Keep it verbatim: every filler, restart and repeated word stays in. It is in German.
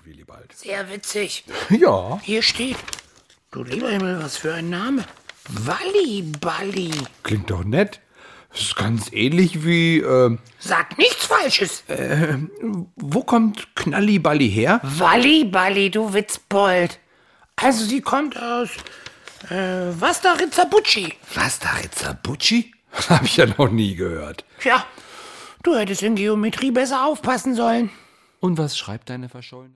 Willibald. Sehr witzig. Ja. Hier steht, du lieber Himmel, was für ein Name. Walli-Balli. Klingt doch nett. Das ist ganz ähnlich wie, äh, Sag nichts Falsches. wo kommt Knalliballi her? Walli-Balli, du Witzbold. Also sie kommt aus, äh, Vastaritzabutschi. Was, da Rizzabucci? Das habe ich ja noch nie gehört. Tja, du hättest in Geometrie besser aufpassen sollen. Und was schreibt deine Verschollene?